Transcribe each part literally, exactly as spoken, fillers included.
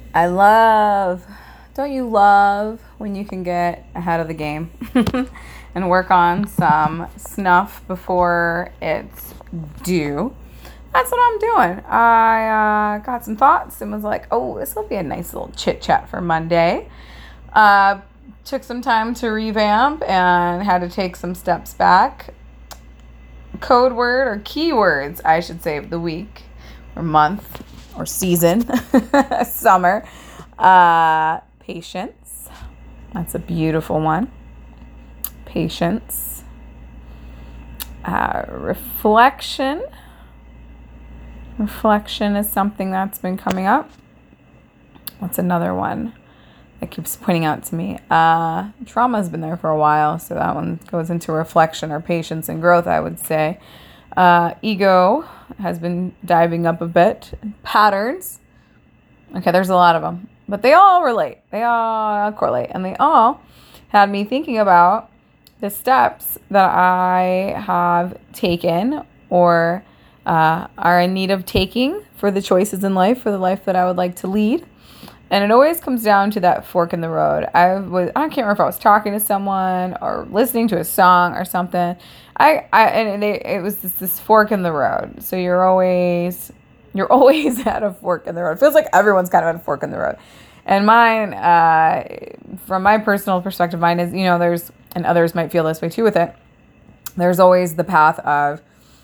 I love, don't you love when you can get ahead of the game and work on some snuff before it's due? That's what I'm doing. I uh, got some thoughts and was like, oh, this will be a nice little chit chat for Monday. Uh, took some time to revamp and had to take some steps back. Code word or keywords, I should say, of the week or month or season, summer. Uh, patience. That's a beautiful one. Patience. Uh, reflection. Reflection is something that's been coming up. What's another one that keeps pointing out to me? Uh, trauma has been there for a while, so that one goes into reflection or patience and growth, I would say. Uh, ego has been diving up a bit. Patterns. Okay, there's a lot of them, but they all relate. They all correlate, and they all had me thinking about the steps that I have taken or uh, are in need of taking for the choices in life, for the life that I would like to lead. And it always comes down to that fork in the road. I was I can't remember if I was talking to someone or listening to a song or something. I, I and they, it was this, this fork in the road. So you're always you're always at a fork in the road. It feels like everyone's kind of at a fork in the road. And mine, uh, from my personal perspective, mine is, you know, there's, and others might feel this way too with it. There's always the path of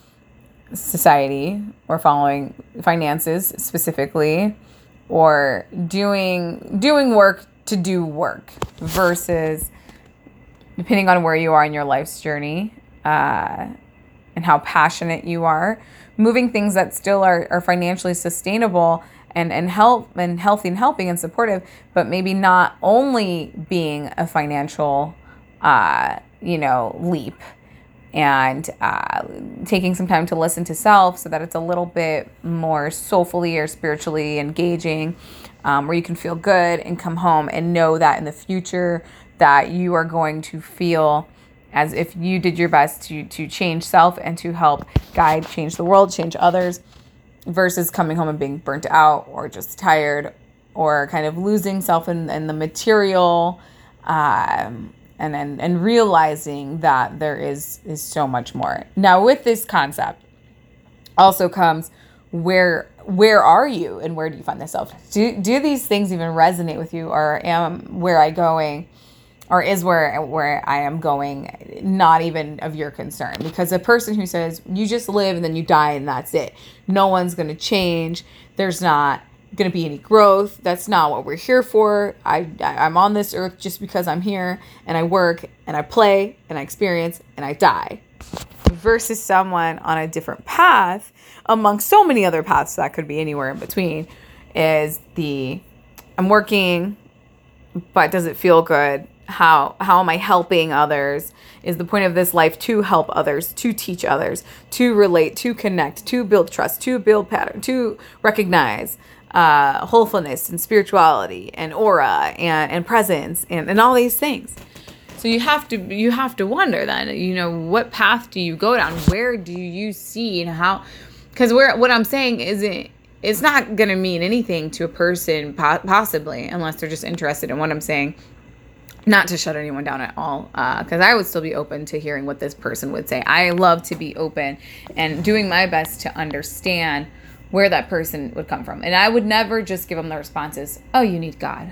society or following finances specifically, or doing doing work to do work versus, depending on where you are in your life's journey uh, and how passionate you are, moving things that still are, are financially sustainable and, and help and healthy and helping and supportive, but maybe not only being a financial uh, you know, leap, and uh, taking some time to listen to self so that it's a little bit more soulfully or spiritually engaging, um, where you can feel good and come home and know that in the future that you are going to feel as if you did your best to, to change self and to help guide, change the world, change others, versus coming home and being burnt out or just tired or kind of losing self in, in the material, um, And, and and realizing that there is is so much more. Now, with this concept also comes where where are you and where do you find yourself? Do do these things even resonate with you, or am where I going, or is where where I am going not even of your concern? Because a person who says you just live and then you die and that's it, no one's going to change. There's not going to be any growth. That's not what we're here for. I, I I'm on this earth just because I'm here, and I work and I play and I experience and I die. Versus someone on a different path, among so many other paths that could be anywhere in between, is the I'm working, but does it feel good? How how am I helping others? Is the point of this life to help others, to teach others, to relate, to connect, to build trust, to build pattern, to recognize uh, wholefulness and spirituality and aura and, and presence and, and all these things. So you have to you have to wonder then, you know, what path do you go down? Where do you see and how? Because where what I'm saying isn't it's not going to mean anything to a person po- possibly unless they're just interested in what I'm saying. Not to shut anyone down at all, because uh, I would still be open to hearing what this person would say. I love to be open and doing my best to understand where that person would come from. And I would never just give them the responses, oh, you need God.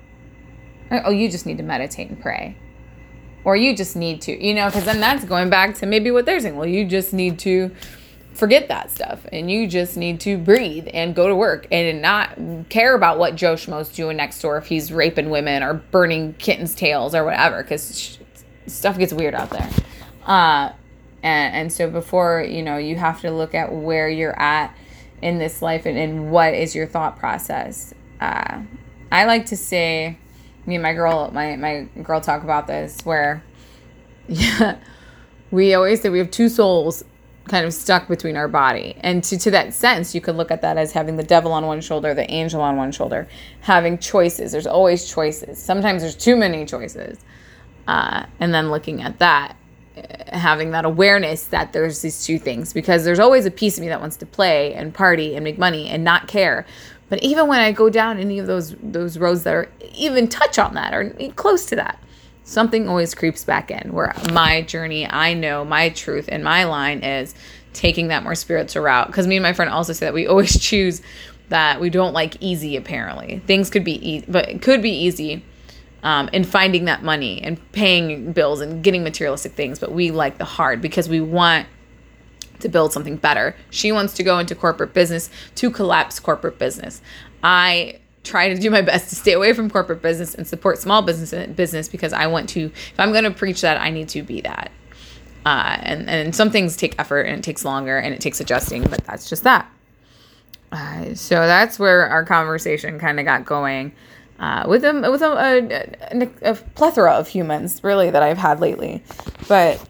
Or, oh, you just need to meditate and pray. Or you just need to, you know, because then that's going back to maybe what they're saying. Well, you just need to forget that stuff, and you just need to breathe and go to work and not care about what Joe Schmo's doing next door if he's raping women or burning kittens' tails or whatever, because sh- stuff gets weird out there. Uh, and, and so before, you know, you have to look at where you're at in this life and, and what is your thought process. Uh, I like to say, me and my girl, my, my girl talk about this, where yeah, we always say we have two souls kind of stuck between our body. And to, to that sense, you could look at that as having the devil on one shoulder, the angel on one shoulder, having choices. There's always choices. Sometimes there's too many choices. Uh, and then looking at that, having that awareness that there's these two things, because there's always a piece of me that wants to play and party and make money and not care. But even when I go down any of those those roads that are even touch on that or close to that, something always creeps back in where my journey, I know my truth and my line is taking that more spiritual route. Because me and my friend also say that we always choose that we don't like easy, apparently. Things could be easy, but it could be easy um, in finding that money and paying bills and getting materialistic things. But we like the hard because we want to build something better. She wants to go into corporate business to collapse corporate business. I try to do my best to stay away from corporate business and support small business business because I want to, if I'm going to preach that, I need to be that. Uh, and, and some things take effort and it takes longer and it takes adjusting, but that's just that. Uh, so that's where our conversation kind of got going uh, with a, with a, a, a plethora of humans really that I've had lately. But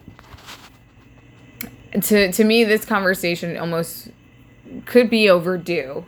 To to me, this conversation almost could be overdue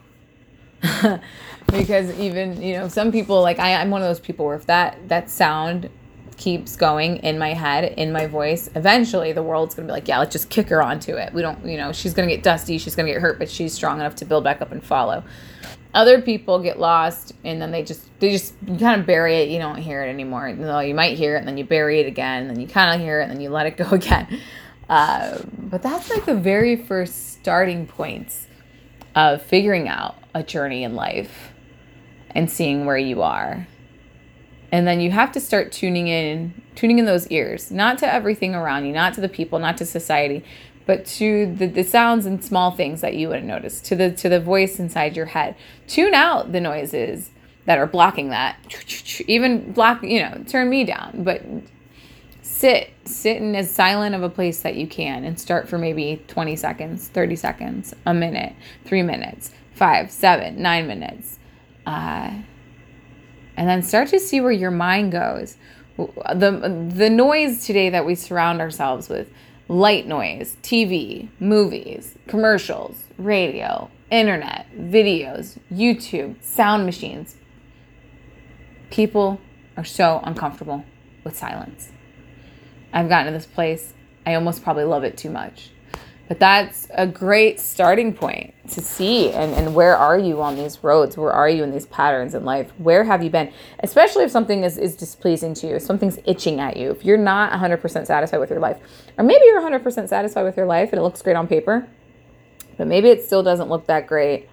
because even, you know, some people, like I, I'm one of those people where if that, that sound keeps going in my head, in my voice, eventually the world's going to be like, yeah, let's just kick her onto it. We don't, you know, she's going to get dusty, she's going to get hurt, but she's strong enough to build back up and follow. Other people get lost and then they just, they just you kind of bury it. You don't hear it anymore. You know, you might hear it and then you bury it again, and then you kind of hear it and then you let it go again. Uh, but that's like the very first starting points of figuring out a journey in life and seeing where you are. And then you have to start tuning in, tuning in those ears, not to everything around you, not to the people, not to society, but to the, the sounds and small things that you wouldn't notice, to the, to the voice inside your head. Tune out the noises that are blocking that. Even block, you know, turn me down, but Sit, sit in as silent of a place that you can and start for maybe twenty seconds, thirty seconds, a minute, three minutes, five, seven, nine minutes. Uh, and then start to see where your mind goes. The, the noise today that we surround ourselves with, light noise, T V, movies, commercials, radio, internet, videos, YouTube, sound machines. People are so uncomfortable with silence. I've gotten to this place, I almost probably love it too much. But that's a great starting point to see. And, and where are you on these roads? Where are you in these patterns in life? Where have you been? Especially if something is, is displeasing to you, if something's itching at you, if you're not one hundred percent satisfied with your life. Or maybe you're one hundred percent satisfied with your life and it looks great on paper. But maybe it still doesn't look that great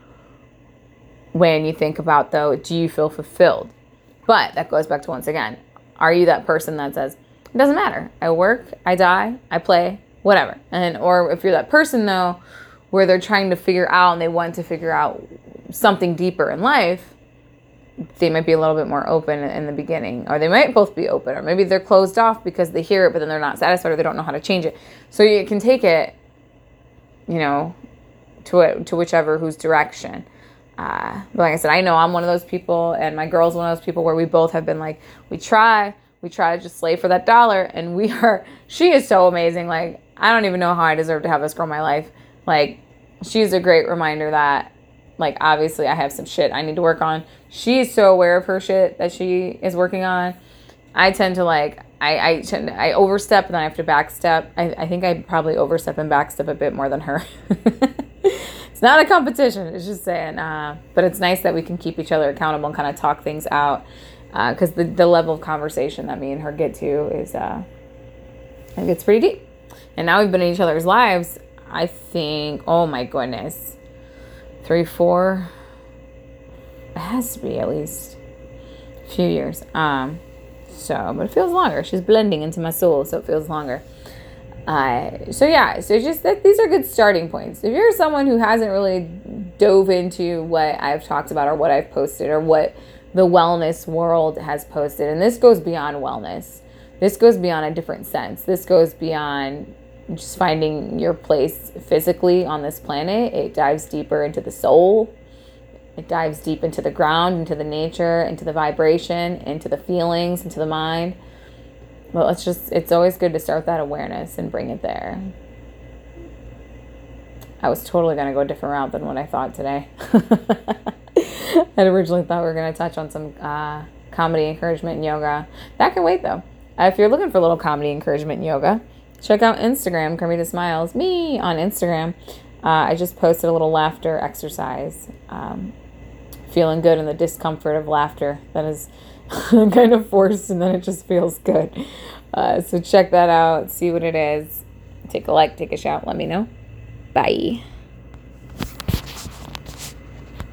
when you think about, though, do you feel fulfilled? But that goes back to, once again, are you that person that says, it doesn't matter. I work, I die, I play, whatever. And or if you're that person, though, where they're trying to figure out and they want to figure out something deeper in life, they might be a little bit more open in the beginning. Or they might both be open. Or maybe they're closed off because they hear it, but then they're not satisfied or they don't know how to change it. So you can take it, you know, to it, to whichever whose direction. Uh, but like I said, I know I'm one of those people, and my girl's one of those people where we both have been like, we try... We try to just slave for that dollar, and we are, she is so amazing. Like, I don't even know how I deserve to have this girl in my life. Like, she's a great reminder that, like, obviously I have some shit I need to work on. She's so aware of her shit that she is working on. I tend to, like, I I, tend to, I overstep, and then I have to backstep. I, I think I probably overstep and backstep a bit more than her. It's not a competition. It's just saying, uh, but it's nice that we can keep each other accountable and kind of talk things out. Because uh, the, the level of conversation that me and her get to is, uh, it gets pretty deep. And now we've been in each other's lives, I think, oh my goodness, three, four, it has to be at least a few years. Um, so, but it feels longer. She's blending into my soul, so it feels longer. Uh, so yeah, so just that these are good starting points. If you're someone who hasn't really dove into what I've talked about or what I've posted or what the wellness world has posted, and this goes beyond wellness. This goes beyond a different sense. This goes beyond just finding your place physically on this planet. It dives deeper into the soul. It dives deep into the ground, into the nature, into the vibration, into the feelings, into the mind. Well, it's just, it's always good to start that awareness and bring it there. I was totally going to go a different route than what I thought today. I originally thought we were going to touch on some uh, comedy, encouragement, and yoga. That can wait, though. Uh, if you're looking for a little comedy, encouragement, and yoga, check out Instagram, Carmita Smiles, me on Instagram. Uh, I just posted a little laughter exercise um, feeling good and the discomfort of laughter that is kind of forced, and then it just feels good. Uh, so check that out, see what it is. Take a like, take a shout, let me know. Bye.